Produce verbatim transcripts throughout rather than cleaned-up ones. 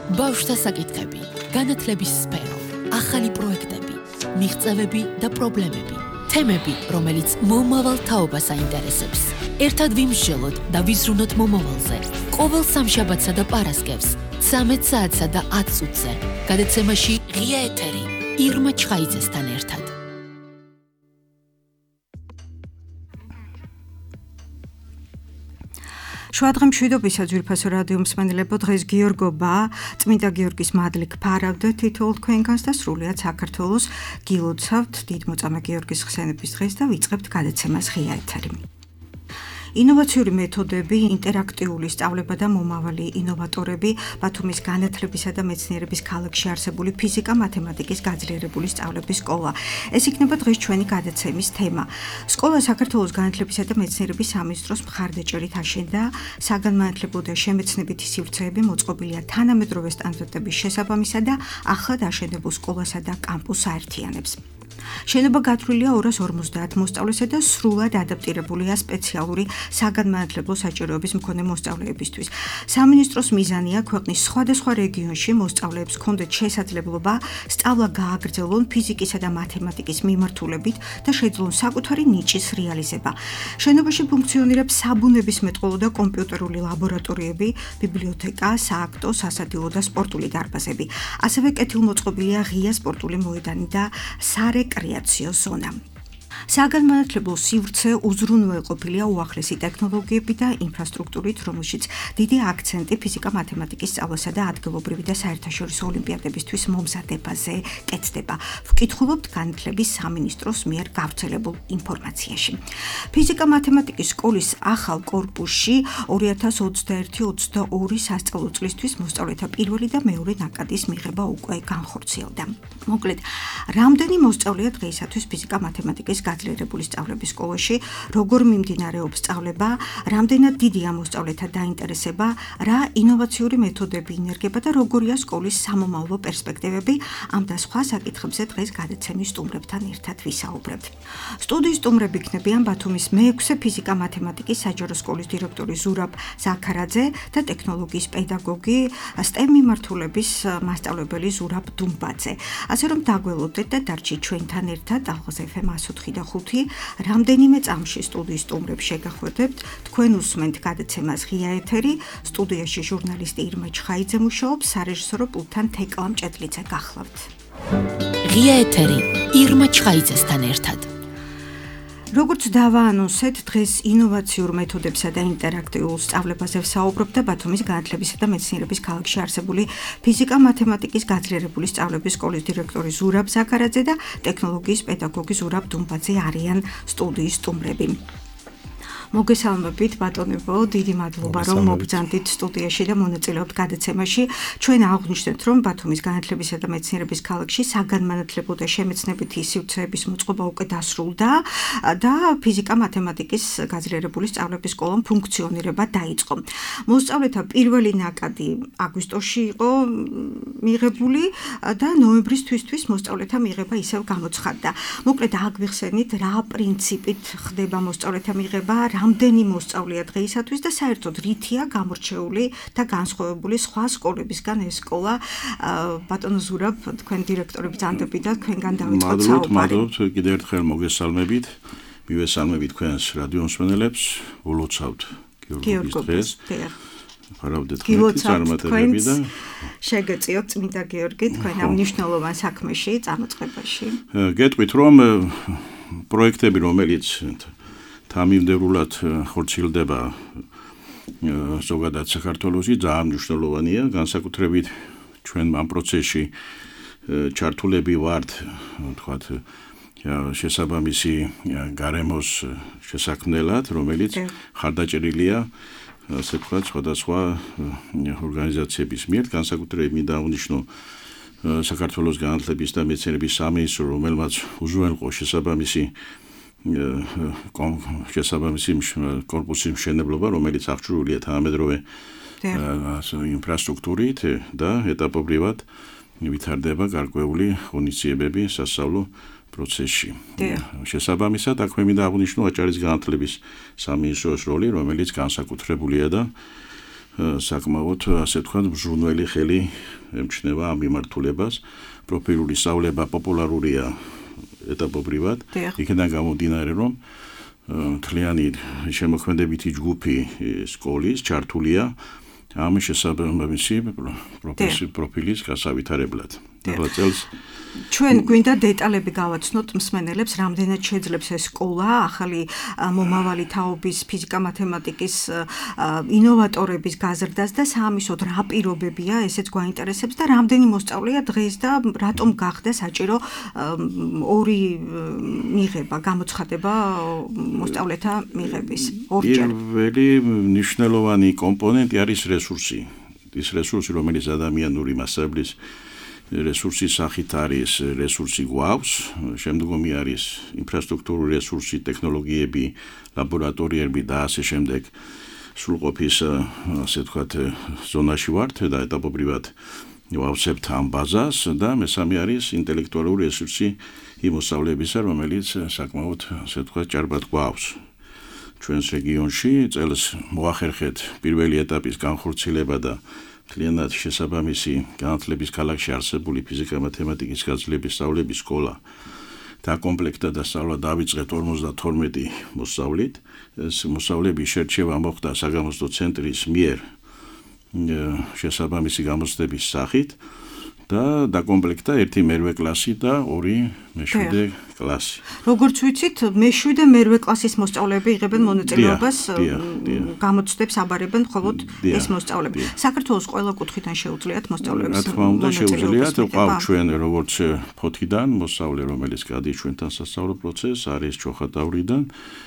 ბავშვთა საკითხები, განათლების სფერო, ახალი პროექტები, მიღწევები და პრობლემები, თემები, რომელიც მომავალ თაობას აინტერესებს. ერთად ვიმსჯელოთ და ვიზრუნოთ მომავალზე. ყოველ სამშაბათსა და პარასკევს, ცამეტ საათსა და ათ წუთზე, გადაცემაში ღია ეთერი, ირმა ჩხაიძესთან ერთად. შუადღე მშვიდობისა ძვირფასო რადიო მსმენელებო, დღეს გიორგობა, წმინდა გიორგის მადლი გფარავდეთ თითოეულ თქვენგანს და სრულიად საქართველოს გილოცავთ დიდმოწამე გიორგის ხსენების დღეს და ვიწყებთ გადაცემას ღია ეთერი. ინოვაციური მეთოდები, ინტერაქტიული სწავლება და მომავალი ინოვატორები, ბათუმის განათლებისა და მეცნიერების ქალაქში არსებული ფიზიკა, მათემატიკის გაძლიერებული სწავლების სკოლა. ეს იქნება დღეს ჩვენი გადაცემის თემა. სკოლა საქართველოს განათლებისა და მეცნიერების სამინისტროს მხარდაჭერით აშენდა, საგანმანათლებლო და შემეცნებითი სივრცეები მოწყობილია თანამედროვე სტანდარტების შესაბამისად და ახლად აშენებულ სკოლასა და კამპუსს აერთიანებს. შენობა გათვლილია ორას ორმოცდაათ მოსწავლესა და სრულად ადაპტირებულია სპეციალური საგანმანათლებლო საჭიროების მქონე მოსწავლეებისთვის. სამინისტროს მიზანია ქვეყნის სხვადასხვა რეგიონში მოსწავლეებს ჰქონდეთ შესაძლებლობა სწავლა გააგრძელონ ფიზიკისა და მათემატიკის მიმართულებით და შეძლონ საკუთარი ნიჭის რეალიზება. შენობაში ფუნქციონირებს საბუნებისმეტყველო და კომპიუტერული ლაბორატორიები, ბიბლიოთეკა, სააქტო, სასადილო და სპორტული დარბაზები. ასევე კეთილმოწყობილია ღია სპორტული მოედანი და სარეკრეაციო ზონა. საგანმანათლებლო სივრცე უზრუნველყოფილია უახლესი ტექნოლოგიები და ინფრასტრუქტურით, რომელშიც დიდი აქცენტი ფიზიკა-მათემატიკის სწავლასა და ადგილობრივი და საერთაშორისო ოლიმპიადებისთვის მომზადებაზე კეთდება. ვკითხულობთ განათლების სამინისტროს მიერ გავრცელებულ ინფორმაციაში. ფიზიკა-მათემატიკის სკოლის ახალ კორპუსში ორი ათას ოცდაერთი ოცდაორი სასწავლო წლისთვის მოსწავლეთა პირველი და მეორე ნაკადის მიღება უკვე განხორციელდა. მოკლედ, რამდენი მოსწავლეა დღეისათვის ფიზიკა-მათემატიკის გაძლიერებული სწავლების სკოლაში, როგორ მიმდინარეობს სწავლება, რამდენად დიდია მოსწავლეთა დაინტერესება, რა ინოვაციური მეთოდები ინერგება და როგორია სკოლის სამომავლო პერსპექტივები, ამ და სხვა საკითხებზე დღეს გადაცემის სტუმრებთან ერთად ვისაუბრებთ. სტუდიის სტუმრები იქნებიან ბათუმის მეექვსე ფიზიკა-მათემატიკის საჯარო სკოლის დირექტორი ზურაბ ზაქარაძე და ტექნოლოგიის პედაგოგი, STEM მიმართულების მასწავლებელი ზურაბ დუმბაძე. ასე რომ დაგველოდეთ და დარჩით ჩვენთან ერთად ალღაზ ეფ ემ εκατო ოთხი და ხუთი, რამდენიმე წამში სტუდიის სტუმრებს შეგახვედებთ, თქვენ უსმენთ გადაცემას ღია ეთერი, სტუდიაში ჟურნალისტი ირმა ჩხაიძე მუშაობს, სარეჟისორო პულტთან თეკლა მჭედლიძე გახლავთ. ღია ეთერი, ირმა ჩხაიძესთან ერთად. როგორც დავაანონსეთ, დღეს ინოვაციურ მეთოდებსა და ინტერაქტიულ სწავლებაზე ვსაუბრობ და ბათუმის განათლებისა და მეცნიერების ქალაქში არსებული ფიზიკა-მათემატიკის გაძლიერებული სწავლების სკოლის დირექტორი ზურაბ ზაქარაძე და ტექნოლოგიის პედაგოგი ზურაბ დუმბაძე არიან სტუდიის სტუმრები. მოგესალმებით ბატონებო, დიდი მადლობა რომ მოგბრძანდით სტუდიაში და მონაწილეობთ გადაცემაში. ჩვენ აღვნიშნეთ, რომ ბათუმის განათლებისა და მეცნიერების ქალაქში საგანმანათლებლო და შემეცნებითი სივრცეების მოწყობა უკვე დასრულდა და ფიზიკა-მათემატიკის გაძლიერებული სწავლების სკოლამ ფუნქციონირება დაიწყო. მოსწავლეთა პირველი ნაკადი აგვისტოში იყო მიღებული და ნოემბრის თვისთვის მოსწავლეთა მიღება ისევ გამოცხადდა. მოკლედ აგვიხსენით, რა პრინციპით ხდება მოსწავლეთა მიღება, რამდენი მოსწავლეა დღეისათვის და საერთოდ რითია გამორჩეული და განსხვავებული სხვა სკოლებისგან ეს სკოლა. ბატონო ზურაბ, თქვენ დირექტორები ბრძანდებით და თქვენგან დავიწყოთ საუბარი. მადლობთ, კიდევ ერთხელ მოგესალმებით. მივესალმებით თქვენს რადიო მსმენელებს, ულოცავთ გიორგის დღეს. ფარავდეთ თქვენი წარმატებები და შეგეწიოთ წმინდა გიორგი თქვენ ამ მნიშვნელოვან საქმეში, წამოწყებაში. გეტყვით, რომ პროექტები, რომელიც თამიმდევრულად ხორციელდება ზოგადად საქართველოში, ძალიან მნიშვნელოვანია, განსაკუთრებით ჩვენ ამ პროცესში ჩართულები ვართ, თქვათ, შესაბამისი გარემოს შესაქმნელად, რომელიც ხარდაჭერილია, ასე ვთქვათ, სხვადასხვა ორგანიზაციების მიერ, განსაკუთრებით მინდა აღნიშნო საქართველოს განათლების და მეცნიერების სამინისტრო, რომელმაც უზრუნველყო შესაბამისი შესაბამისი კორპუსის მშენებლობა, რომელიც აღჭურვილია თანამედროვე ინფრასტრუქტურით და ეტაპობრივად ვითარდება გარკვეული ღონისძიებები სასწავლო პროცესში. შესაბამისად, აქვე მინდა აღნიშნო აჭარის განათლების სამინისტროს როლი, რომელიც განსაკუთრებულია და საკმაოდ ასე თქვა მზრუნველი ხელი ემჩნევა ამ მიმართულებას. პროფილური სწავლება პოპულარულია ეტაპობრივად. იქიდან გამომდინარე, რომ მთლიანი შემოქმედებითი ჯგუფი სკოლის ჩართულია ამ შესაბამისი პროფილის გასავითარებლად. წელს ჩვენ გვინდა დეტალები გავაცნოთ მსმენელებს, რამდენად შეძლებს ეს სკოლა ახალი მომავალი თაობის ფიზიკა-მათემატიკის ინოვატორების გაზრდას და საამისოდ რა პირობებია, ესეც გვაინტერესებს და რამდენი მოსწავლეა დღეს და რატომ გახდა საჭირო ორი მიღება, გამოცხადება მოსწავლეთა მიღების ორჯერ. პირველი მნიშვნელოვანი კომპონენტი არის რესურსი. ის რესურსი, რომელიც ადამიანური მასშტაბის რესურსის სახით არის, რესურსი გვაქვს, შემდგომი არის ინფრასტრუქტურული რესურსი, ტექნოლოგიები, ლაბორატორიები და ასე შემდეგ. სრულყოფის ასე ვთქვათ ზონაში ვართ და ეტაპობრივად ვავსებთ ამ ბაზას და მესამე არის ინტელექტუალური რესურსი იმ მოსწავლეებისა, რომელიც საკმაოდ ასე ვთქვათ ჭარბად გვაქვს. ჩვენს რეგიონში წელს მოახერხეთ პირველი ეტაპის განხორციელება და მთლიანად შესაბამისი განათლების ქალაქში არსებული ფიზიკა-მათემატიკის გაძლების სწავლების სკოლა დაკომპლექტდა და სწავლა დავიწყეთ ორმოცდათორმეტი მოსწავლით. ეს მოსწავლეების შერჩევა მოხდა საგამოცდო ცენტრის მიერ შესაბამისი გამოცდების სახით და დაკომპლექტდა ერთი მერვე კლასი და ორი მეშვიდე კლასი. როგორც ვიცით, მეშვიდე მერვე კლასის მოსწავლეები იღებენ მონაწილეობას, გამოცდებს აბარებენ მხოლოდ ეს მოსწავლეები. საქართველოს ყველა კუთხიდან შეუძლიათ მოსწავლეებს. რა თქმა უნდა, შეუძლიათ, ყავ ჩვენ როგორც ფოთიდან მოსწავლე, რომელიც გადის ჩვენთან სასწავლო პროცესს, არის ჩოხატავრიდან,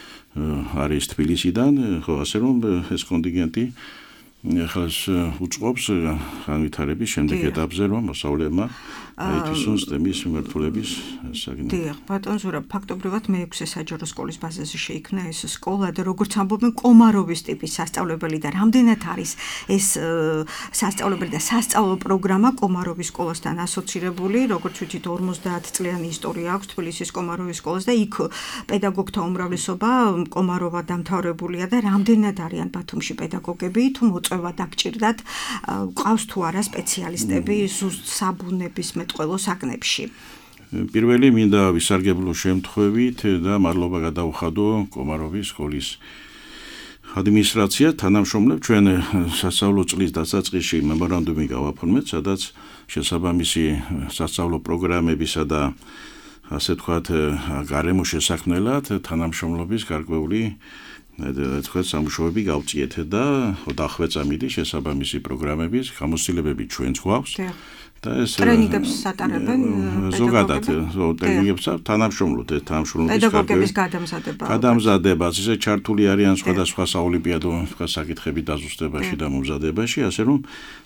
არის თბილისიდან, ხო, ასე რომ ეს კონტინგენტი ხალხს უწყობს განვითარების შემდეგ ეტაპზე, რომ მოსწავლეებმა აითვისონ სტემის მიმართულების საგნი. დიახ, ბატონ ზურაბ, ფაქტობრივად მეექვსე საჯარო სკოლის ბაზაზე შეიქმნა ეს სკოლა და როგორც ამბობენ, კომაროვის ტიპის სასწავლებელი და რამდენად არის ეს სასწავლებელი და სასწავლო პროგრამა კომაროვის სკოლასთან ასოცირებული, როგორც ვიცით, ორმოცდაათ წლიანი ისტორია აქვს თბილისის კომაროვის სკოლას და იქ პედაგოგთა უმრავლესობა კომაროვა დამთავრებულია და რამდენად არიან ბათუმში პედაგოგები, თუ მოწვევა დაგჭირდათ, ყავს თუ არა სპეციალისტები ზუსტ საბუნების მეტყველო საგნებში. პირველი მინდა ვისარგებლო შემთხვევით და მადლობა გადავხადო კომაროვის სკოლის ადმინისტრაცია, თანამშრომლებს. ჩვენ სასწავლო წლის დასაწყისში მემორანდუმი გავაფორმეთ, სადაც შესაბამისი სასწავლო პროგრამებისა და ასე ვთქვათ გარემო შესაქმნელად თანამშრომლობის გარკვეული თქვენ სამუშაოები გავწიეთ და ოცდაოთხ წამიდი შესაბამისი პროგრამების გამოცდილებები ჩვენც გვაქვს. და ეს ტრენინგებს ატარებენ ზოგადად ტრენინგებს თანამშრომლობთ ეს თანამშრომლობის პედაგოგების გადამზადება. გადამზადება, ისე ჩართული არიან სხვადასხვა საოლიმპიადო საკითხების დაზუსტებაში და მომზადებაში, ასე რომ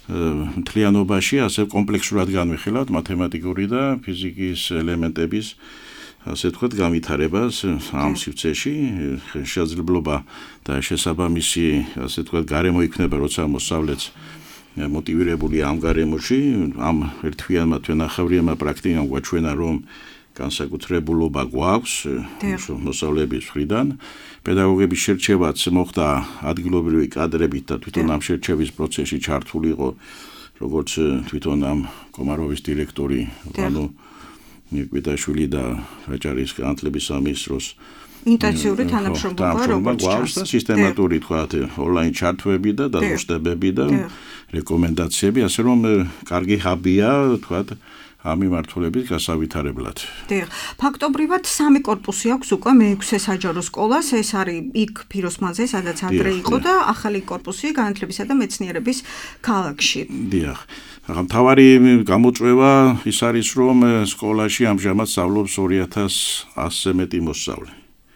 მთლიანობაში ასე კომპლექსურად განვიხილავთ მათემატიკური და ფიზიკის ელემენტების ასე ვთქვათ განვითარებას ამ სივრცეში, შესაძლებლობა და შესაბამისი ასე ვთქვათ გარემო იქნება, როცა მოსწავლეც მოტივირებული ამ გარემოში, ამ ერთვიანმა თვენახევრიანმა პრაქტიკამ გვაჩვენა, რომ განსაკუთრებულობა გვაქვს მოსწავლეების მხრიდან. პედაგოგების შერჩევაც მოხდა ადგილობრივი კადრებით და თვითონ ამ შერჩევის პროცესში ჩართული იყო როგორც თვითონ ამ კომაროვის დირექტორი ვანო ნიკვიტაშვილი და რაჭარის განათლების სამინისტროს ინტენსიური თანამშრომლობა როგორც გვაქვს და სისტემატური თქვათ ონლაინ ჩართვები და დაზუსტებები და რეკომენდაციები, ასე რომ კარგი ჰაბია თქვათ ამ მიმართულების გასავითარებლად. დიახ, ფაქტობრივად სამი კორპუსი აქვს უკვე მეექვსე საჯარო სკოლას, ეს არის იქ ფიროსმანზე, სადაც ადრე იყო და ახალი კორპუსი განათლებისა და მეცნიერების ქალაქში. დიახ. მთავარი გამოწვევა ის არის, რომ სკოლაში ამჟამად სწავლობს ორი ათას ასზე მეტი მოსწავლე.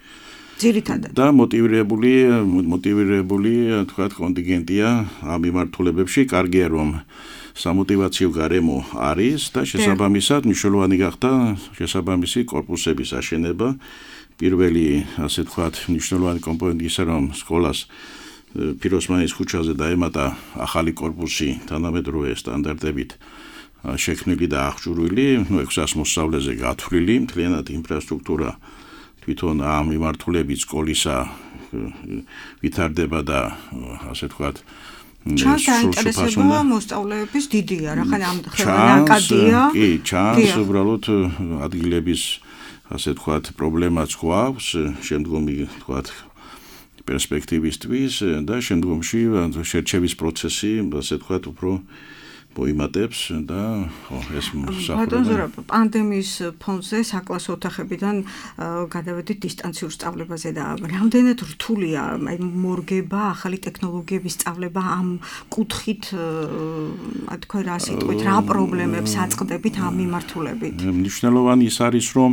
ძირითადად. და მოტივირებული, მოტივირებული, თქვათ, კონტინგენტია ამ მიმართულებებში, კარგია რომ სამოტივაციო გარემო არის და შესაბამისად მნიშვნელოვანი გახდა შესაბამისი კორპუსების აშენება. პირველი, ასე ვთქვათ, მნიშვნელოვანი კომპონენტი ისე რომ სკოლას ფიროსმანის ქუჩაზე დაემატა ახალი კორპუსი თანამედროვე სტანდარტებით შექმნილი და აღჭურვილი, ნუ ექვსას მოსწავლეზე გათვლილი, მთლიანად ინფრასტრუქტურა თვითონ ამ მიმართულებით სკოლისა ვითარდება და ასე ვთქვათ ჩანს დაინტერესება მოსწავლეების დიდია, რა ხან ამ ნაკადია. კი, ჩანს უბრალოდ ადგილების ასე თქვათ პრობლემაც გვაქვს, შემდგომი თქვათ პერსპექტივისთვის და შემდგომში შერჩევის პროცესი, ასე თქვათ, უფრო მოიმატებს და ეს მოსახლეობა პანდემიის ფონზე საკლასო ოთახებიდან გადავედით დისტანციურ სწავლებაზე და რამდენად რთულია აი მორგება ახალი ტექნოლოგიების სწავლება ამ კუთხით თქვენ რა სიტყვით რა პრობლემებს აწყდებით ამ მიმართულებით მნიშვნელოვანი ის არის რომ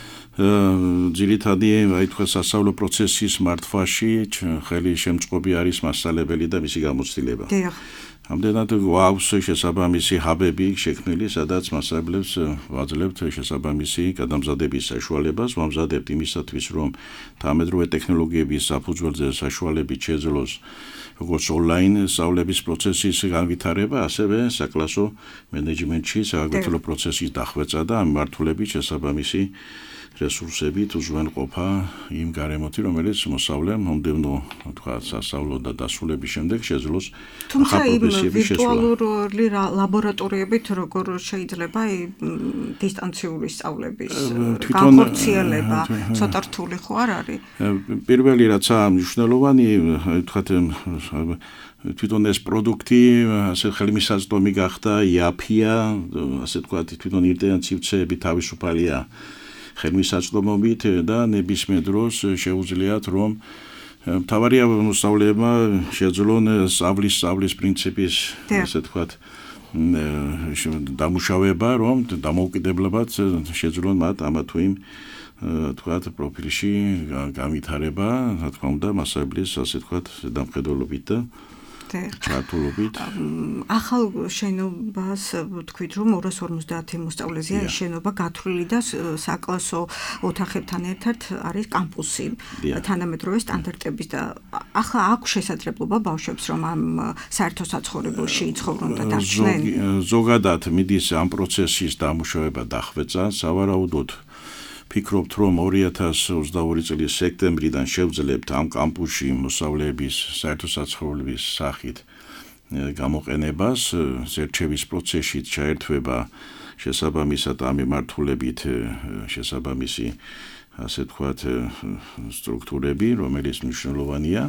ძირითადი აი თქვა სასწავლო პროცესის მართვაში ხელი შემწყობი არის მასწავლებელი და მისი გამოცდილება. დიახ. ამდენად გვაქვს შესაბამისი ჰაბები შექმნილი, სადაც მასწავლებლებს ვაძლევთ შესაბამისი გადამზადების საშუალებას, ვამზადებთ იმისათვის, რომ თანამედროვე ტექნოლოგიების საფუძველზე საშუალებით შეძლოს როგორც ონლაინ სწავლების პროცესის განვითარება, ასევე საკლასო მენეჯმენტში სააგრძელო პროცესის დახვეწა და ამ მიმართულებით შესაბამისი რესურსებით უზრუნველყოფა იმ გარემოთი, რომელიც მოსავლემ მომდევნო თქვა სასწავლო და დასრულების შემდეგ შეძლოს თუმცა იმ ვირტუალური ლაბორატორიებით როგორ შეიძლება დისტანციური სწავლების განხორციელება ცოტა რთული ხო არ არის? პირველი რაცაა მნიშვნელოვანი, თქვათ თვითონ ეს პროდუქტი ასე ხელმისაწვდომი გახდა, იაფია, ასე თქვათ თვითონ ინტერნეტ სივრცეები თავისუფალია ხელმისაწვდომობით და ნებისმიერ დროს შეუძლიათ რომ მთავარია მოსწავლეებმა შეძლონ სწავლის სწავლის პრინციპის ასე თქვათ დამუშავება რომ დამოუკიდებლებად შეძლონ მათ ამა თუ იმ თქვათ პროფილში განვითარება რა თქმა უნდა მასწავლებლის ასე თქვათ დამხედველობით და ჩართულობით ახალ შენობას თქვით რომ ორას ორმოცდაათი მოსწავლეზეა ეს შენობა გათვლილი და საკლასო ოთახებთან ერთად არის კამპუსი თანამედროვე სტანდარტების და ახლა აქვს შესაძლებლობა ბავშვებს რომ ამ საერთო საცხოვრებელში იცხოვრონ და დარჩნენ ზოგადად მიდის ამ პროცესის დამუშავება დახვეწა სავარაუდოდ ფიქრობთ რომ ორი ათას ოცდაორი წლის სექტემბრიდან შევძლებთ ამ კამპუსში მოსწავლეების საერთო საცხოვრებლის სახით გამოყენებას ზერჩევის პროცესში ჩაერთვება შესაბამისად ამ მიმართულებით შესაბამისი ასე თქვათ სტრუქტურები რომელიც მნიშვნელოვანია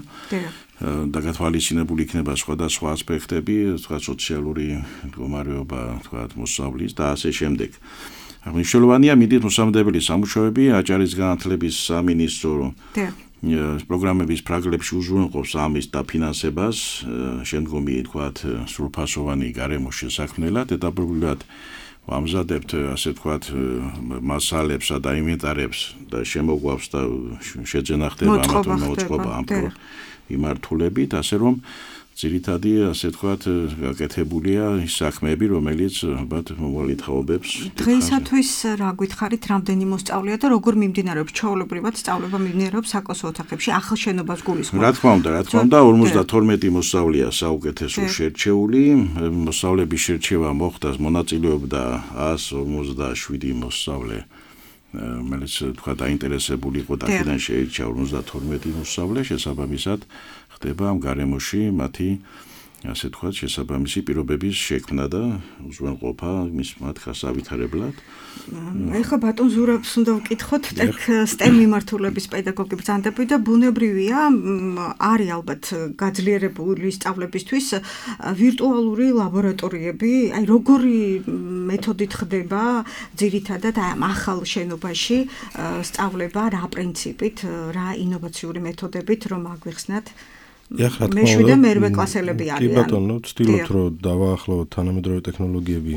და გათვალისწინებული იქნება სხვადასხვა ასპექტები თქვათ სოციალური მდგომარეობა თქვათ მოსწავლის და ასე შემდეგ მნიშვნელოვანია მიდის მოსამზადებელი სამუშაოები აჭარის განათლების სამინისტრო პროგრამების ფრაგლებში უზრუნველყოფს ამის დაფინანსებას შემდგომი თქვათ სრულფასოვანი გარემოში საქმნელად ეტაპობრივად ვამზადებთ ასე თქვათ მასალებსა და ინვენტარებს და შემოგვავს და შეძენა ხდება ამათო მოწყობა ამ მიმართულებით ასე რომ ძირითადი ასე თქვათ გაკეთებულია ის საქმეები რომელიც ალბათ მომავალი თაობებს დღეისათვის რა გითხარით რამდენი მოსწავლეა და როგორ მიმდინარეობს ჩვეულებრივად სწავლება მიმდინარეობს საკლასო ოთახებში ახალ შენობას გულისხმობ რა თქმა უნდა რა თქმა უნდა ორმოცდათორმეტი მოსწავლეა საუკეთესო შერჩეული მოსწავლების შერჩევა მოხდა მონაწილეობდა ას ორმოცდაშვიდი მოსწავლე რომელიც თქვა დაინტერესებული იყო და აქედან შეირჩა ორმოცდათორმეტი მოსწავლე შესაბამისად ხდება ამ გარემოში მათი ასე თქვა შესაბამისი პირობების შექმნა და უზრუნველყოფა მის მათ გასავითარებლად. ეხლა ბატონ ზურაბს უნდა ვკითხოთ STEM მიმართულების პედაგოგების ანდები და ბუნებრივია არის ალბათ გაძლიერებული სწავლებისთვის ვირტუალური ლაბორატორიები, აი როგორი მეთოდით ხდება ძირითადად ამ ახალ შენობაში სწავლება რა პრინციპით, რა ინოვაციური მეთოდებით რომ აგვიხსნათ მეშვიდე და მერვე კლასელები არიან. კი ბატონო, ვცდილობთ რომ დავაახლოვოთ თანამედროვე ტექნოლოგიები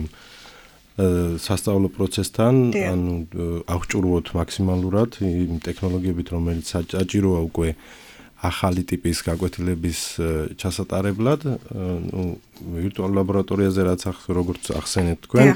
სასწავლო პროცესთან, ანუ აღჭურვოთ მაქსიმალურად იმ ტექნოლოგიებით, რომელიც საჭიროა უკვე ახალი ტიპის გაკვეთილების ჩასატარებლად, ნუ ვირტუალურ ლაბორატორიაზე რაც როგორც ახსენეთ თქვენ,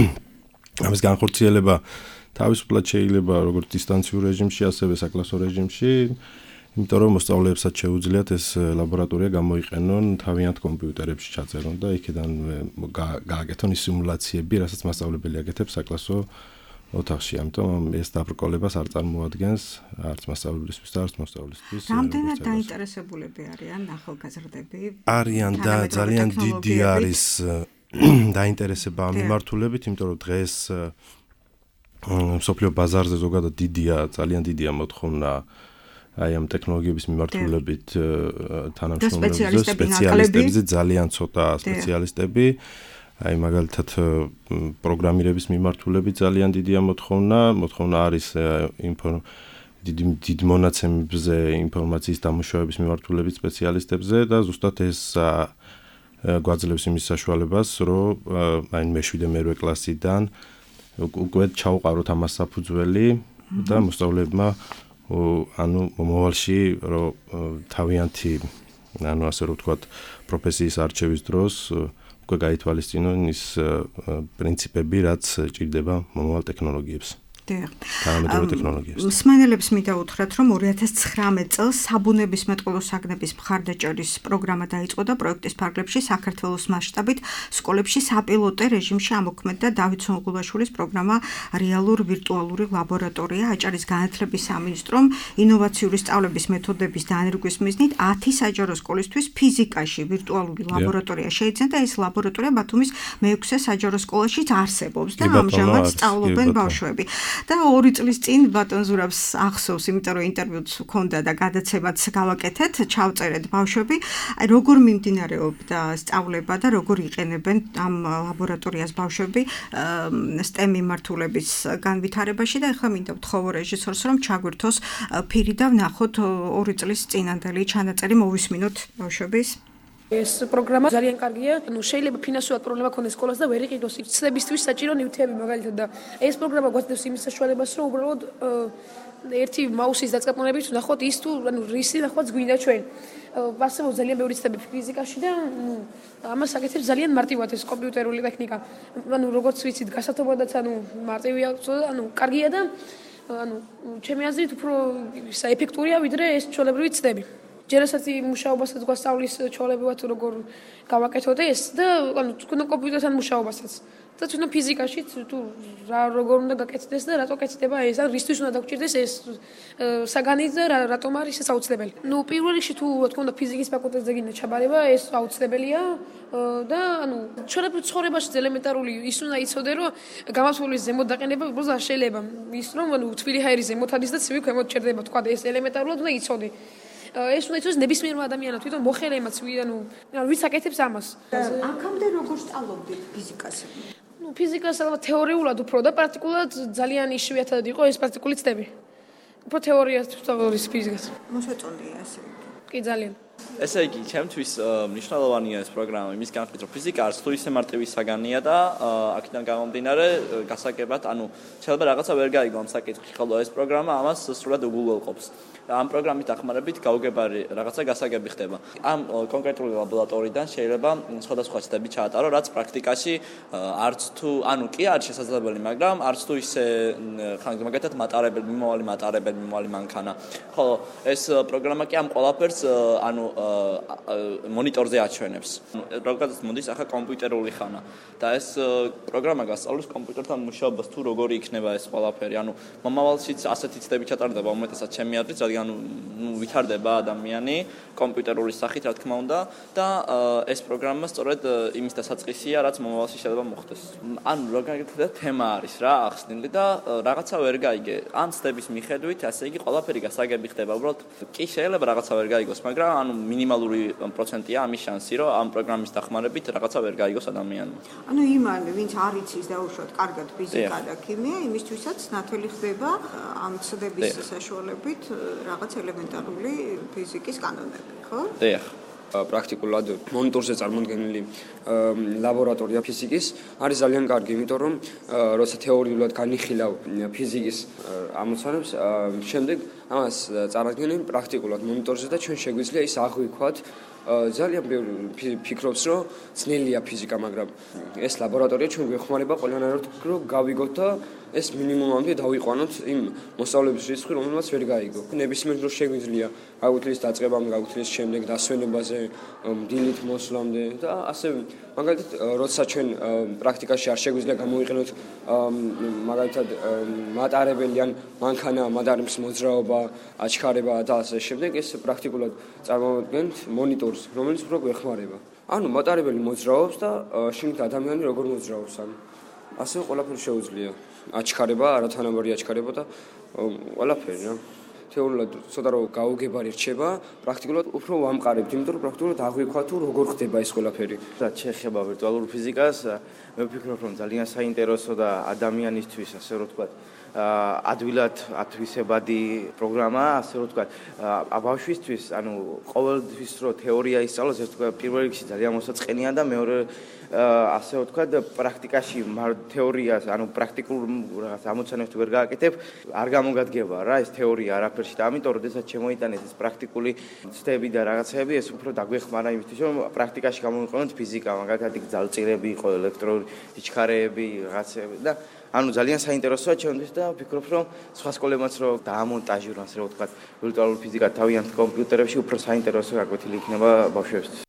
ამის განხორციელება თავისუფლად შეიძლება როგორც დისტანციურ რეჟიმში, ასევე საკლასო რეჟიმში. იმიტომ რომ მოსწავლეებსაც შეუძლიათ ეს ლაბორატორია გამოიყენონ თავიანთ კომპიუტერებში ჩაწერონ და იქიდან გააკეთონ ის სიმულაციები, რასაც მასწავლებელი აკეთებს საკლასო ოთახში, ამიტომ ეს დაბრკოლებას არ წარმოადგენს არც მასწავლებლისთვის და არც მოსწავლისთვის. რამდენად დაინტერესებულები არიან ახალგაზრდები? არიან და ძალიან დიდი არის დაინტერესება ამ მიმართულებით, იმიტომ რომ დღეს მსოფლიო ბაზარზე ზოგადად დიდია, ძალიან დიდია მოთხოვნა აი ამ ტექნოლოგიების მიმართულებით თანამშრომლებზე, სპეციალისტებზე ძალიან ცოტა სპეციალისტები. აი მაგალითად პროგრამირების მიმართულებით ძალიან დიდია მოთხოვნა, მოთხოვნა არის დიდი დიდ მონაცემებზე ინფორმაციის დამუშავების მიმართულებით სპეციალისტებზე და ზუსტად ეს გვაძლევს იმის საშუალებას, რომ აი მეშვიდე მერვე კლასიდან უკვე ჩაუყაროთ ამას საფუძველი და მოსწავლეებმა ანუ მომავალში რომ თავიანთი ანუ ასე რომ ვთქვათ პროფესიის არჩევის დროს უკვე გაითვალისწინონ ის პრინციპები, რაც ჭირდება მომავალ ტექნოლოგიებს. თანამედროვე ტექნოლოგიებს. მსმენელებს მინდა უთხრათ, რომ ორი ათას ცხრამეტ წელს საბუნებისმეტყველო საგნების მხარდაჭერის პროგრამა დაიწყო და პროექტის ფარგლებში საქართველოს მასშტაბით სკოლებში საპილოტე რეჟიმში ამოქმედდა დავით სონგულაშვილის პროგრამა რეალურ ვირტუალური ლაბორატორია აჭარის განათლების სამინისტრომ ინოვაციური სწავლების მეთოდების დანერგვის მიზნით ათი საჯარო სკოლისთვის ფიზიკაში ვირტუალური ლაბორატორია შეიძინა და ეს ლაბორატორია ბათუმის მეექვსე საჯარო სკოლაშიც არსებობს და ამჟამად სწავლობენ ბავშვები. და ორი წლის წინ ბატონ ზურაბს ახსოვს, იმიტომ რომ ინტერვიუც ჰქონდა და გადაცემაც გავაკეთეთ, ჩავწერეთ ბავშვები, აი როგორ მიმდინარეობდა სწავლება და როგორ იყენებენ ამ ლაბორატორიას ბავშვები STEM მიმართულების განვითარებაში და ახლა მინდა ვთხოვო რეჟისორს, რომ ჩაგვირთოს ფირი და ვნახოთ ორი წლის წინანდელი ჩანაწერი მოვისმინოთ ბავშვების. ეს პროგრამა ძალიან კარგია. ნუ შეიძლება ფინანსურად პრობლემა ქონდეს სკოლას და ვერ იყიდოს ცნებისთვის საჭირო ნივთები მაგალითად და ეს პროგრამა გვაძლევს იმის საშუალებას, რომ უბრალოდ ერთი მაუსის დაწყებონებით ვნახოთ ის თუ ანუ რისი ნახვაც გვინდა ჩვენ. ასევე ძალიან ბევრი ცნები ფიზიკაში და ამას აკეთებს ძალიან მარტივად ეს კომპიუტერული ტექნიკა. ანუ როგორც ვიცით, გასათობადაც ანუ მარტივია, ანუ კარგია და ანუ ჩემი აზრით უფრო საეფექტურია ვიდრე ეს ჩვეულებრივი ცნები. ჯერასაც მუშაობასაც გვასწავლის ჩვეულებრივად თუ როგორ გავაკეთოთ ეს და ანუ თქვენ კომპიუტერთან მუშაობასაც და თქვენ ფიზიკაში თუ რა როგორ უნდა გაკეთდეს და რატო კეთდება ეს ან რისთვის უნდა დაგჭირდეს ეს საგანი და რატომ არის ეს აუცილებელი. ნუ პირველ რიგში თუ რა თქმა უნდა ფიზიკის ფაკულტეტზე გინდა ჩაბარება ეს აუცილებელია და ანუ ჩვეულებრივ ცხოვრებაში ელემენტარული ის უნდა იცოდე რომ გამოსვლის ზემოთ დაყენება უბრალოდ არ შეიძლება ის რომ ანუ თბილი ჰაერის ზემოთ არის და ცივი ქვემოთ ჩერდება თქვა ეს ელემენტარულად უნდა იცოდე. ეს უნდა იცოდეს ნებისმიერმა ადამიანმა თვითონ მოხელემაც ანუ ვიც აკეთებს ამას. აქამდე როგორ სწავლობდით ფიზიკას? ნუ ფიზიკას ალბათ თეორიულად უფრო და პრაქტიკულად ძალიან იშვიათად იყო ეს პრაქტიკული ცდები. უფრო თეორიას ვსწავლობთ ფიზიკას. მოსაწონია ასე. კი ძალიან. ესე იგი, ჩემთვის მნიშვნელოვანია ეს პროგრამა იმის განხილვის, რომ ფიზიკა არც თუ ისე მარტივი საგანია და აქედან გამომდინარე გასაგებად, ანუ შეიძლება რაღაცა ვერ გაიგო ამ საკითხში, ხოლო ეს პროგრამა ამას სრულად უგულველყოფს. ამ პროგრამით ახმარებით გაუგებარი რაღაცა გასაგები ხდება. ამ კონკრეტული ლაბორატორიიდან შეიძლება სხვადასხვა ცდები ჩაატარო, რაც პრაქტიკაში არც თუ, ანუ კი არის შესაძლებელი, მაგრამ არც თუ ისე მაგათად მატარებელი, მიმავალი მატარებელი, მიმავალი მანქანა. ხოლო ეს პროგრამა კი ამ ყველაფერს ანუ მონიტორზე აჩვენებს. რაღაცას მოდის ახლა კომპიუტერული ხანა და ეს პროგრამა გასწავლის კომპიუტერთან მუშაობას თუ როგორი იქნება ეს ყველაფერი. ანუ მომავალშიც ასეთი ცდები ჩატარდება უმეტესად ჩემი აზრით, რადგან ნუ ვითარდება ადამიანი კომპიუტერული სახით, რა თქმა უნდა, და ეს პროგრამა სწორედ იმის დასაწყისია, რაც მომავალში შეიძლება მოხდეს. ანუ როგორი თემა არის რა ახსნილი და რაღაცა ვერ გაიგე. ამ ცდების მიხედვით, ასე იგი ყველაფერი გასაგები ხდება. უბრალოდ კი შეიძლება რაღაცა ვერ გაიგოს, მაგრამ ანუ მინიმალური პროცენტია ამის შანსი, რომ ამ პროგრამის დახმარებით რაღაცა ვერ გაიგოს ადამიანმა. ანუ იმან, ვინც არ იცის დაუშვათ კარგად ფიზიკა და ქიმია, იმისთვისაც ნათელი ხდება ამ ცდების საშუალებით რაღაც ელემენტარული ფიზიკის კანონები, ხო? დიახ. პრაქტიკულად მონიტორზე წარმოდგენილი ლაბორატორია ფიზიკის არის ძალიან კარგი, იმიტომ რომ როცა თეორიულად განიხილავ ფიზიკის ამოცანებს, შემდეგ ამას წარადგენენ პრაქტიკულად მონიტორზე და ჩვენ შეგვიძლია ის აღვიქვათ ძალიან ფიქრობს, რომ ძნელია ფიზიკა, მაგრამ ეს ლაბორატორია ჩვენ გვეხმარება ყველანაირად რომ გავიგოთ და ეს მინიმუმამდე დავიყვანოთ იმ მოსწავლეების რისკი, რომელმაც ვერ გაიგო. ნებისმიერ დროს შეგვიძლია გაგვიძლის დაწყებამდე, გაგვიძლის შემდეგ დასვენებაზე, დილით მოსვლამდე და ასე მაგალითად, როცა ჩვენ პრაქტიკაში არ შეგვიძლია გამოვიყენოთ მაგალითად მატარებელი ან მანქანა, მატარების მოძრაობა, აჩქარება და ასე შემდეგ, ეს პრაქტიკულად წარმოვიდგენთ მონიტორს, რომელიც უფრო გვეხმარება. ანუ მატარებელი მოძრაობს და შიგნით ადამიანი როგორ მოძრაობს, ანუ ასე ყველაფერი შეუძლია. აჩქარება, არათანაბარი აჩქარება და ყველაფერი რა. თეორიულად ცოტა რომ გაუგებარი რჩება, პრაქტიკულად უფრო ვამყარებთ, იმიტომ რომ პრაქტიკულად აღვიქვა თუ როგორ ხდება ეს ყველაფერი. რაც შეეხება ვირტუალურ ფიზიკას, მე ვფიქრობ, რომ ძალიან საინტერესო და ადამიანისთვის, ასე რომ ვთქვათ, ადვილად ათვისებადი პროგრამაა, ასე რომ ვთქვათ, ბავშვისთვის, ანუ ყოველთვის რო თეორია ისწავლოს, ეს თქვა პირველ რიგში ძალიან მოსაწყენია და მეორე ასე ვთქვათ, პრაქტიკაში თეორიას, ანუ პრაქტიკულ რაღაც ამოცანებს თუ ვერ გააკეთებ, არ გამოგადგება რა ეს თეორია არაფერში და ამიტომ როდესაც შემოიტანეთ ეს პრაქტიკული ცდები და რაღაცები, ეს უფრო დაგვეხმარა იმისთვის, რომ პრაქტიკაში გამოვიყენოთ ფიზიკა, მაგალითად იქ ძალწირები იყო, ელექტრული სიჩქარეები, რაღაცები და ანუ ძალიან საინტერესოა ჩვენთვის და ვფიქრობ, რომ სხვა სკოლებმაც რო დაამონტაჟირონ, ასე რომ ვთქვათ, ვირტუალური ფიზიკა თავიანთ კომპიუტერებში უფრო საინტერესო გაკვეთილი იქნება ბავშვებისთვის.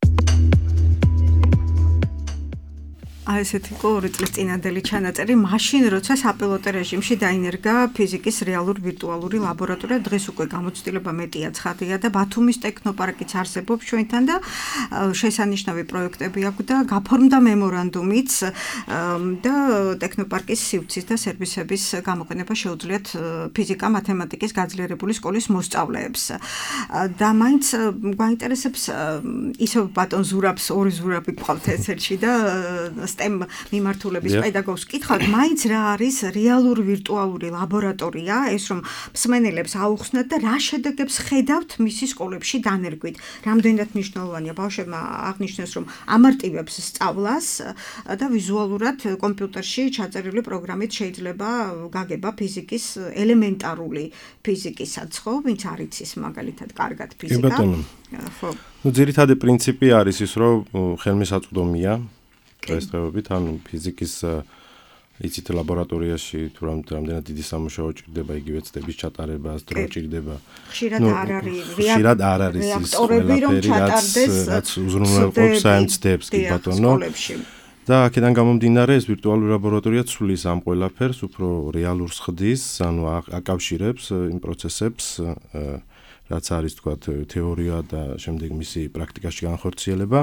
აი ესეთი იყო ორი წლის წინანდელი ჩანაწერი, მაშინ როცა საპილოტო რეჟიმში დაინერგა ფიზიკის რეალურ ვირტუალური ლაბორატორია, დღეს უკვე გამოცდილება მეტია ცხადია და ბათუმის ტექნოპარკიც არსებობს ჩვენთან და შესანიშნავი პროექტები აქვს და გაფორმდა მემორანდუმიც და ტექნოპარკის სივრცის და სერვისების გამოყენება შეუძლიათ ფიზიკა მათემატიკის გაძლიერებული სკოლის მოსწავლეებს. და მაინც გვაინტერესებს ისევ ბატონ ზურაბს ორი ზურაბი გყავთ ეთერში და STEM მიმართულების პედაგოგს კითხავთ, მაინც რა არის რეალური ვირტუალური ლაბორატორია, ეს რომ მსმენელებს აუხსნათ და რა შედეგებს ხედავთ მისი სკოლებში დანერგვით. რამდენად მნიშვნელოვანია ბავშვებმა აღნიშნეს, რომ ამარტივებს სწავლას და ვიზუალურად კომპიუტერში ჩაწერილი პროგრამით შეიძლება გაგება ფიზიკის ელემენტარული ფიზიკისაც, ხო, ვინც არ იცის მაგალითად კარგად ფიზიკა. ხო. ნუ ძირითადი პრინციპი არის ის, რომ ხელმისაწვდომია დღესდღეობით, ანუ ფიზიკის იცით ლაბორატორიაში თუ რამდენად დიდი სამუშაო ჭირდება იგივე ცდების ჩატარებას, დრო ჭირდება. ხშირად არ არის ხშირად არ არის ის ყველაფერი, რაც უზრუნველყოფს ამ ცდებს, კი ბატონო. და აქედან გამომდინარე ეს ვირტუალური ლაბორატორია ცვლის ამ ყველაფერს, უფრო რეალურს ხდის, ანუ აკავშირებს იმ პროცესებს, რაც არის თქვათ თეორია და შემდეგ მისი პრაქტიკაში განხორციელება.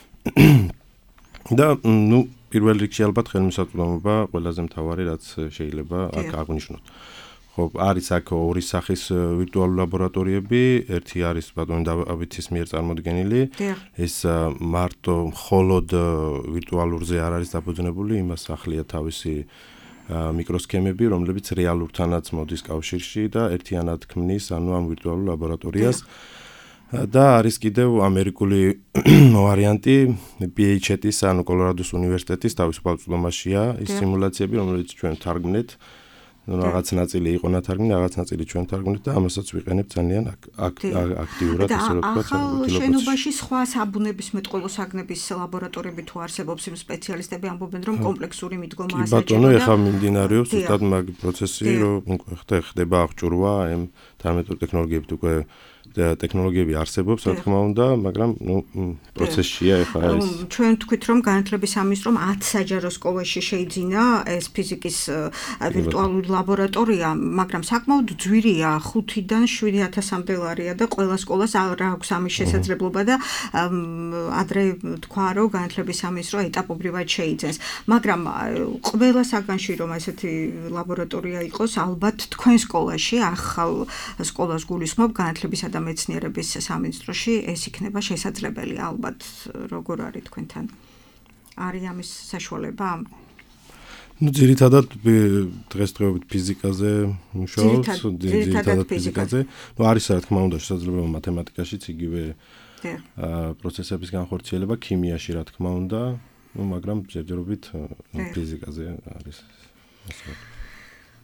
და ნუ პირველ რიგში ალბათ ხელმისაწვდომობა ყველაზე მთავარი რაც შეიძლება აქ აღნიშნოთ. ხო, არის აქ ორი სახის ვირტუალური ლაბორატორიები, ერთი არის ბატონ დავითის მიერ წარმოდგენილი, ეს მარტო მხოლოდ ვირტუალურზე არ არის დაფუძნებული, იმას ახლია თავისი მიკროსქემები, რომლებიც რეალურთანაც მოდის კავშირში და ერთიანად ქმნის ანუ ამ ვირტუალურ ლაბორატორიას. და არის კიდევ ამერიკული ვარიანტი პი ეიჩ ეტის ანუ კოლორადოს უნივერსიტეტის თავისუფალ წვდომაშია ის სიმულაციები, რომელიც ჩვენ თარგმნეთ. ნუ რაღაც ნაწილი იყო ნათარგმნი, რაღაც ნაწილი ჩვენ თარგმნეთ და ამასაც ვიყენებთ ძალიან აქტიურად, ასე რომ ვთქვათ, ახალ შენობაში სხვა საბუნებისმეტყველო საგნების ლაბორატორიები თუ არსებობს, იმ სპეციალისტები ამბობენ, რომ კომპლექსური მიდგომა ასაჭიროა. კი ბატონო, ეხლა მიმდინარეობს ზუსტად მაგ პროცესი, რომ ხდება აღჭურვა ამ თანამედროვე ტექნოლოგიებით უკვე ტექნოლოგიები არსებობს, რა თქმა უნდა, მაგრამ ნუ პროცესშია ეხლა ეს. ჩვენ ვთქვით, რომ განათლების სამინისტრომ რომ ათ საჯარო სკოლაში შეიძინა ეს ფიზიკის ვირტუალური ლაბორატორია, მაგრამ საკმაოდ ძვირია, ხუთიდან შვიდი ათასამდე ლარია და ყველა სკოლას არ აქვს ამის შესაძლებლობა და ადრე თქვა, რომ განათლების სამინისტრო ეტაპობრივად შეიძენს. მაგრამ ყველა საგანში რომ ესეთი ლაბორატორია იყოს, ალბათ თქვენ სკოლაში, ახალ სკოლას გულისხმობ განათლებისა და მეცნიერების სამინისტროში ეს იქნება შესაძლებელი ალბათ როგორ არის თქვენთან არის ამის საშუალება ნუ ძირითადად დღესდღეობით ფიზიკაზე მუშაობს ძირითადად ფიზიკაზე ნუ არის რა თქმა უნდა შესაძლებელი მათემატიკაშიც იგივე პროცესების განხორციელება ქიმიაში რა თქმა უნდა ნუ მაგრამ ჯერჯერობით ფიზიკაზე არის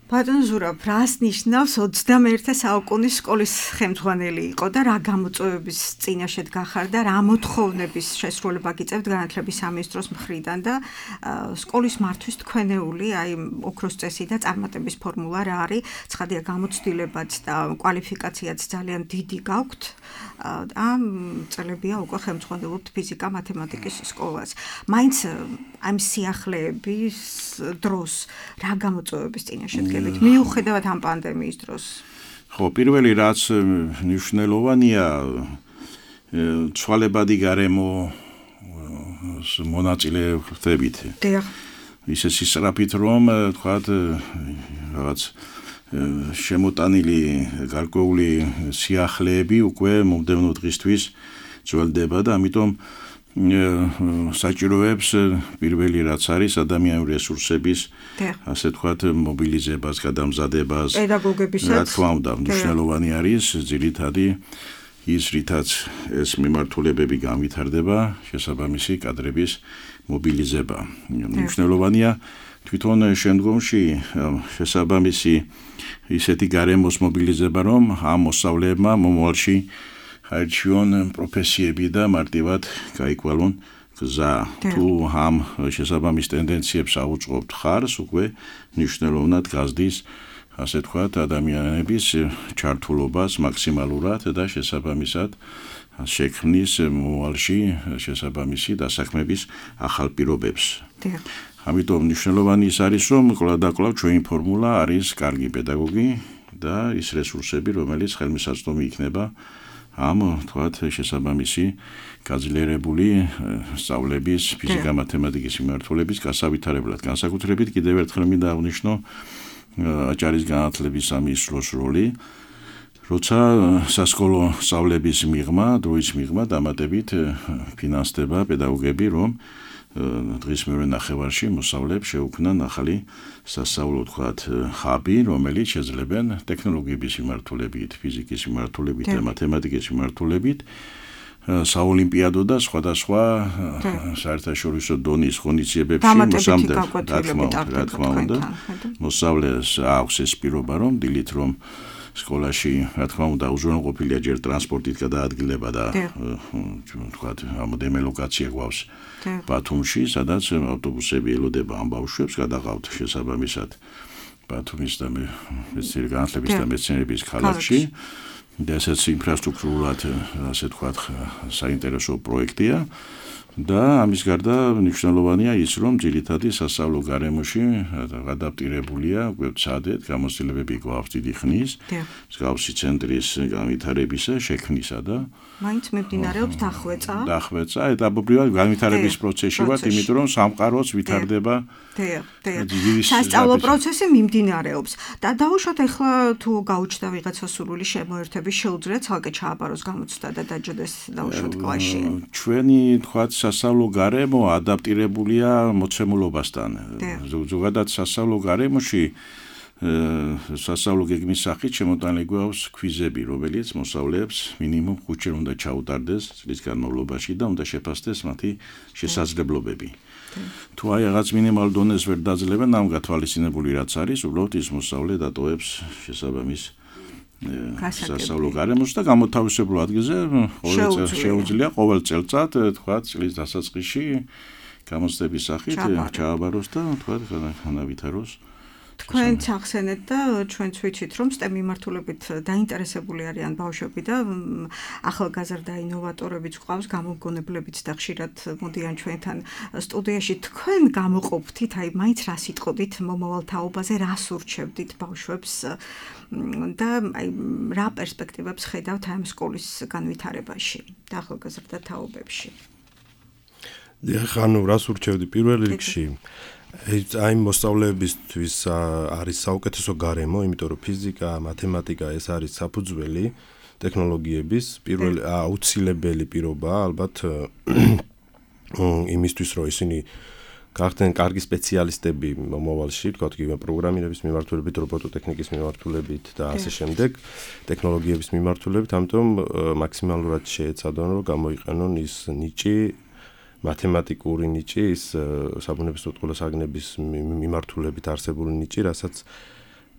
ბატონ ზურაბ, რას ნიშნავს ოცდამეერთე საუკუნის სკოლის ხელმძღვანელი იყო და რა გამოწვევების წინაშე გახარ და რა მოთხოვნების შესრულება გიწევთ განათლების სამინისტროს მხრიდან და სკოლის მართვის თქვენეული, აი ოქროს წესი და წარმატების ფორმულა რა არის? ცხადია გამოცდილებაც და კვალიფიკაციაც ძალიან დიდი გაქვთ. ამ წელებია უკვე ხელმძღვანელობთ ფიზიკა, მათემატიკის სკოლას. მაინც ამ სიახლეების დროს რა გამოწვევების წინაშე დგებით მიუხედავად ამ პანდემიის დროს? ხო, პირველი რაც მნიშვნელოვანია, ცვალებადი გარემო მონაწილე ხდებით. დიახ. ისე სისწრაფით რომ თქვათ რაღაც შემოტანილი გარკვეული სიახლეები უკვე მომდევნო დღისთვის ძველდება და ამიტომ საჭიროებს პირველი რაც არის ადამიანური რესურსების ასე თქვათ მობილიზებას, გადამზადებას, პედაგოგებისაც. რა თქმა უნდა, მნიშვნელოვანი არის ძირითადი ის რითაც ეს მიმართულებები განვითარდება, შესაბამისი კადრების მობილიზება. მნიშვნელოვანია თვითონ შემდგომში შესაბამისი ისეთი გარემოს მობილიზება, რომ ამ მოსწავლეებმა მომავალში აირჩიონ პროფესიები და მარტივად გაიკვალონ გზა. თუ ამ შესაბამის ტენდენციებს აუწყობთ ხარს, უკვე მნიშვნელოვნად გაზრდის ასე თქვათ ადამიანების ჩართულობას მაქსიმალურად და შესაბამისად შექმნის მომავალში შესაბამისი დასაქმების ახალ პირობებს. ამიტომ მნიშვნელოვანი ის არის, რომ კვლავ და კვლავ ჩვენი ფორმულა არის კარგი პედაგოგი და ის რესურსები, რომელიც ხელმისაწვდომი იქნება ამ თქვათ შესაბამისი გაძლიერებული სწავლების, ფიზიკა, მათემატიკის მიმართულების გასავითარებლად. განსაკუთრებით კიდევ ერთხელ მინდა აღვნიშნო აჭარის განათლების სამინისტროს როლი, როცა სასკოლო სწავლების მიღმა, დროის მიღმა დამატებით ფინანსდება პედაგოგები, რომ დღის მეორე ნახევარში მოსწავლეებს შეუქმნან ახალი სასწავლო თქვათ ხაბი, რომელიც შეძლებენ ტექნოლოგიების მიმართულებით, ფიზიკის მიმართულებით და მათემატიკის მიმართულებით საოლიმპიადო და სხვადასხვა საერთაშორისო დონის ღონისძიებებში მოსამდე, რა თქმა უნდა, მოსწავლეს აქვს ეს პირობა, რომ დილით რომ სკოლაში, რა თქმა უნდა, უზრუნველყოფილია ჯერ ტრანსპორტით გადაადგილება და თქვათ ამოდენმე ლოკაცია გვაქვს ბათუმში, სადაც ავტობუსები ელოდება ამ ბავშვებს, გადაყავთ შესაბამისად ბათუმის და განათლების და მეცნიერების ქალაქში. და ესეც ინფრასტრუქტურულად, ასე თქვათ, საინტერესო პროექტია. და ამის გარდა მნიშვნელოვანია ის, რომ ძირითადი სასწავლო გარემოში ადაპტირებულია, გვცადეთ გამოცდილებები გვაქვს დიდი ხნის, მსგავსი ცენტრის განვითარებისა, შექმნისა და მაინც მიმდინარეობს დახვეწა. დახვეწა, ეტაპობრივად განვითარების პროცესში ვართ, იმიტომ რომ სამყაროც ვითარდება. დიახ, დიახ. სასწავლო პროცესი მიმდინარეობს. და დაუშვათ ახლა თუ გაუჩნდა ვიღაცა სურვილი შემოერთების, შეუძლია ცალკე ჩააბაროს გამოცდა და დაჯდეს დაუშვათ კლასში. ჩვენი თქვათ სასწავლო გარემო ადაპტირებულია მოცემულობასთან. ზოგადად სასწავლო გარემოში სასწავლო გეგმის სახით შემოტანილი გვაქვს ქვიზები, რომელიც მოსწავლეებს მინიმუმ ხუთჯერ უნდა ჩაუტარდეს წლის განმავლობაში და უნდა შეფასდეს მათი შესაძლებლობები. თუ აი რაღაც მინიმალურ დონეს ვერ დაძლებენ, ამ გათვალისწინებული რაც არის, უბრალოდ ის მოსწავლე დატოვებს შესაბამის სასწავლო გარემოს და გამოთავისებულ ადგილზე შეუძლია ყოველ წელწად თქვათ წლის დასაწყისში გამოცდების სახით ჩააბაროს და თქვათ განავითაროს. თქვენ ახსენეთ და ჩვენც ვიცით, რომ STEM მიმართულებით დაინტერესებული არიან ბავშვები და ახალგაზრდა ინოვატორებიც ყავს, გამოგონებლებიც და ხშირად მოდიან ჩვენთან სტუდიაში. თქვენ გამოყოფთით, აი მაინც რა სიტყოდით მომავალ თაობაზე, რას ურჩევდით ბავშვებს და აი რა პერსპექტივებს ხედავთ ამ სკოლის განვითარებაში და ახალგაზრდა თაობებში? ანუ რას ურჩევდი პირველ რიგში? აი მოსწავლეებისთვის არის საუკეთესო გარემო, იმიტომ რომ ფიზიკა, მათემატიკა ეს არის საფუძველი ტექნოლოგიების, პირველი აუცილებელი პირობა, ალბათ იმისთვის, რომ ისინი გახდნენ კარგი სპეციალისტები მომავალში, თქვათ კი პროგრამირების მიმართულებით, რობოტოტექნიკის მიმართულებით და ასე შემდეგ, ტექნოლოგიების მიმართულებით, ამიტომ მაქსიმალურად შეეცადონ, რომ გამოიყენონ ის ნიჭი მათემატიკური ნიჭი, ის საბუნებისმეტყველო საგნების მიმართულებით არსებული ნიჭი, რასაც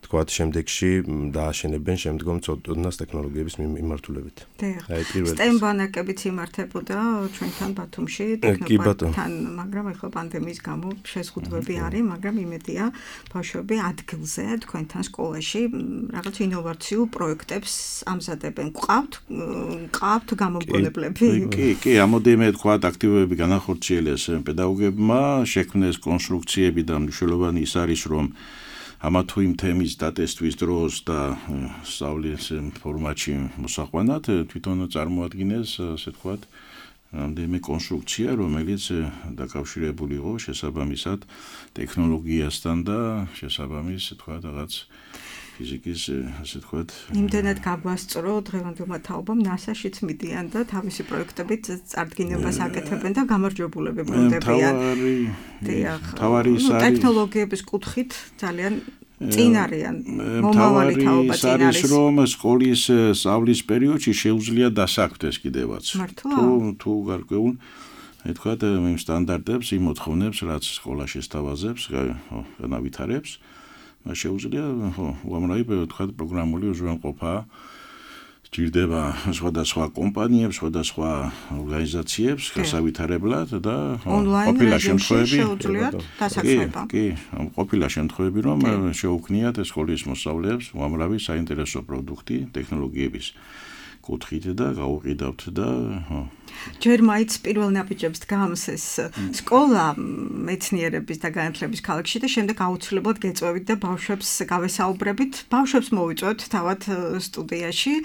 თქვათ შემდეგში დააშენებენ შემდგომ წოდნას ტექნოლოგიების მიმართულებით. აი პირველი STEM ბანაკებიც იმართებოდა ჩვენთან ბათუმში ტექნოპარკთან, მაგრამ ახლა პანდემიის გამო შეზღუდვები არის, მაგრამ იმედია ბავშვები ადგილზე თქვენთან სკოლაში რაღაც ინოვაციულ პროექტებს ამზადებენ. ყავთ ყავთ გამომგონებლები? კი, კი, ამოდენმე თქვათ აქტივობები განახორციელეს პედაგოგებმა, შექმნეს კონსტრუქციები და მნიშვნელოვანი ის არის, რომ ამა თუ იმ თემის დატესტვის დროს და სწავლის ფორმატში მოსაყვანად თვითონ წარმოადგენს, ასე ვთქვათ, რამდენიმე კონსტრუქცია, რომელიც დაკავშირებული იყო შესაბამისად ტექნოლოგიასთან და შესაბამის, თქვათ, რაღაც ფიზიკის, ასე ვთქვათ, იმდენად გაგვასწრო დღევანდელმა თაობამ ნასაშიც მიდიან და თავისი პროექტებით წარდგინებას აკეთებენ და გამარჯვებულები ბრუნდებიან. თავარი ის არის ტექნოლოგიების კუთხით ძალიან წინ არიან. მომავალი თაობა წინ არის. რომ სკოლის სწავლის პერიოდში შეუძლია დასაქმდეს კიდევაც. თუ თუ გარკვეულ ეთქვათ იმ სტანდარტებს, იმ მოთხოვნებს, რაც სკოლა შესთავაზებს, განავითარებს. შეუძლია, ხო, უამრავი თქვათ პროგრამული უზრუნველყოფა სჭირდება სხვადასხვა კომპანიებს, სხვადასხვა ორგანიზაციებს გასავითარებლად და ყოფილა შემთხვევები შეუძლიათ დასაქმება. კი, ყოფილა შემთხვევები, რომ შეუქმნიათ სკოლის მოსწავლეებს უამრავი საინტერესო პროდუქტი ტექნოლოგიების კუთხით და გაუყიდავთ და ჯერ მაინც პირველ ნაბიჯებს დგამს ეს სკოლა მეცნიერების და განათლების ქალაქში და შემდეგ აუცილებლად გეწვევით და ბავშვებს გავესაუბრებით, ბავშვებს მოვიწვევთ თავად სტუდიაში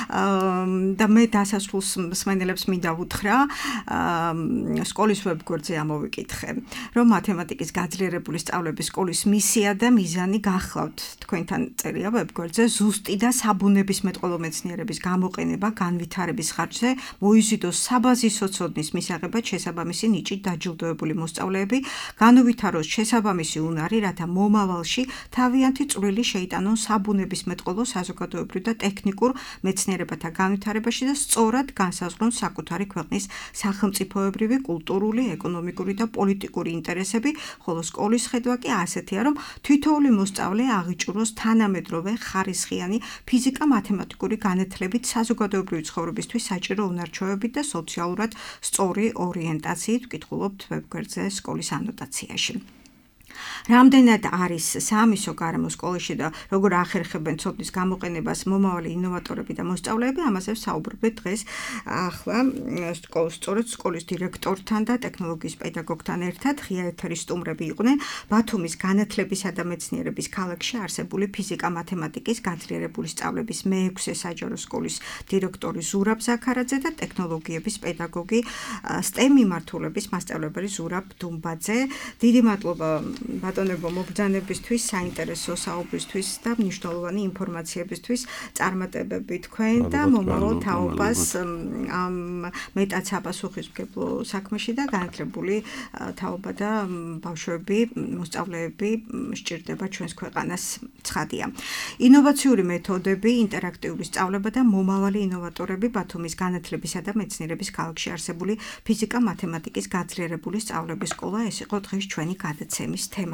და მე დასასრულს მსმენელებს მინდა უთხრა სკოლის ვებგვერდზე ამოვიკითხე, რომ მათემატიკის გაძლიერებული სწავლების სკოლის მისია და მიზანი გახლავთ თქვენთან წერია ვებგვერდზე ზუსტი და საბუნებისმეტყველო მეცნიერების გამოყენება განვითარების ხარჯზე მოიზიდოს საბაზისო ცოდნის მისაღებად შესაბამისი ნიჭით დაჯილდოებული მოსწავლეები განუვითაროს შესაბამისი უნარი, რათა მომავალში თავიანთი წვლილი შეიტანონ საბუნებისმეტყველო, საზოგადოებრივ და ტექნიკურ მეცნიერებათა განვითარებაში და სწორად განსაზღვრონ საკუთარი ქვეყნის სახელმწიფოებრივი, კულტურული, ეკონომიკური და პოლიტიკური ინტერესები, ხოლო სკოლის ხედვა კი ასეთია, რომ თითოეული მოსწავლე აღიჭუროს თანამედროვე ხარისხიანი ფიზიკა-მათემატიკური განათლებით საზოგადოებრივი ცხოვრებისთვის საჭირო უნარჩვევებით და სოციალურად სწორი ორიენტაციით ვკითხულობთ ვებგვერდზე სკოლის ანოტაციაში. რამდენად არის საამისო გარემო სკოლაში და როგორ ახერხებენ ცოდნის გამოყენებას მომავალი ინოვატორები და მოსწავლეები, ამაზე ვსაუბრობთ დღეს ახლა სწორედ სკოლის დირექტორთან და ტექნოლოგიის პედაგოგთან ერთად. ღია ეთერის სტუმრები იყვნენ ბათუმის განათლებისა და მეცნიერების ქალაქში არსებული ფიზიკა-მათემატიკის გაძლიერებული სწავლების მეექვსე საჯარო სკოლის დირექტორი ზურაბ ზაქარაძე და ტექნოლოგიების პედაგოგი STEM მიმართულების მასწავლებელი ზურაბ დუმბაძე. დიდი მადლობა ბატონებო მობრძანებისთვის, საინტერესო საუბრისთვის და მნიშვნელოვანი ინფორმაციებისთვის, წარმატებები თქვენ და მომავალ თაობას ამ მეტად საპასუხისმგებლო საქმეში და განათლებული თაობა და ბავშვები, მოსწავლეები სჭირდება ჩვენს ქვეყანას ცხადია. ინოვაციური მეთოდები, ინტერაქტიული სწავლება და მომავალი ინოვატორები ბათუმის განათლებისა და მეცნიერების ქალაქში არსებული ფიზიკა-მათემატიკის გაძლიერებული სწავლების სკოლა, ეს იყო დღეს ჩვენი გადაცემის თემა.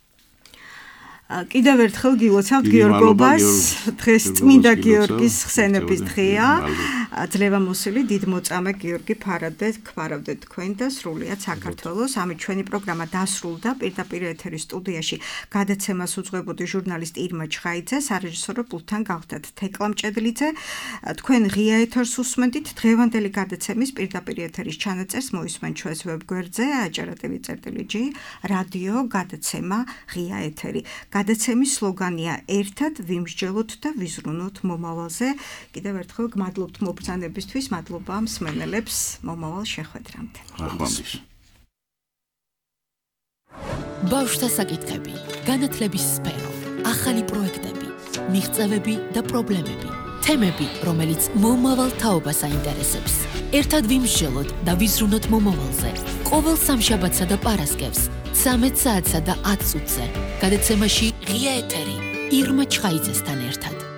კიდევ ერთხელ გილოცავთ გიორგობას, დღეს წმინდა გიორგის ხსენების დღეა. ძლევამოსილი დიდმოწამე გიორგი ფარადე გვარავდეთ თქვენ და სრულიად საქართველოს. ამით ჩვენი პროგრამა დასრულდა. პირდაპირ ეთერის სტუდიაში გადაცემას უძღვებოდი ჟურნალისტ ირმა ჩხაიძე, სარეჟისორო პულტთან გავხდათ თეკლა მჭედლიძე. თქვენ ღია ეთერს უსმენთ. დღევანდელი გადაცემის პირდაპირ ეთერის ჩანაწერს მოისმენთ ჩვენს ვებგვერდზე aჯარატევი.ჯი რადიო გადაცემა ღია ეთერი. გადაცემის სლოგანია ერთად ვიმსჯელოთ და ვიზრუნოთ მომავალზე. კიდევ ერთხელ გმადლობთ მობრძანებისთვის, მადლობა მსმენელებს მომავალ შეხვედრამდე. აღვამის. ბავშვთა საკითხები, განათლების სფერო, ახალი პროექტები, მიღწევები და პრობლემები, თემები, რომელიც მომავალ თაობას აინტერესებს. ერთად ვიმსჯელოთ და ვიზრუნოთ მომავალზე. ყოველ სამშაბათსა და პარასკევს ცამეტ საათსა და ათ წუთზე. გადაცემაში ღია ეთერი ირმა ჩხაიძესთან ერთად.